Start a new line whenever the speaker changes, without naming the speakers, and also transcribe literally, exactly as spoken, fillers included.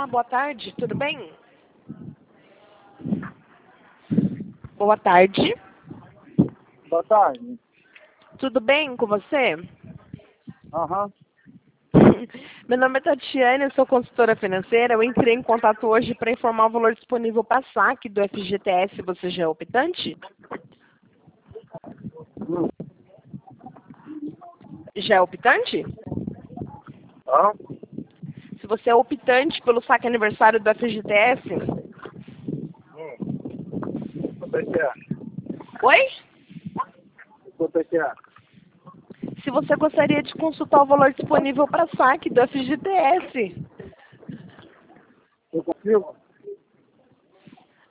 Olá, boa tarde, tudo bem? Boa tarde,
Boa tarde.
tudo bem com você?
Aham.
Meu nome é Tatiane, eu sou consultora financeira. Eu entrei em contato hoje para informar o valor disponível para saque do F G T S. Você já é optante?
Hum.
Já é optante?
Hã?
Se você é optante pelo saque aniversário do F G T S?
Hum. Quanto é que é?
Oi?
Quanto é que é?
Se você gostaria de consultar o valor disponível para saque do F G T S?
Eu consigo?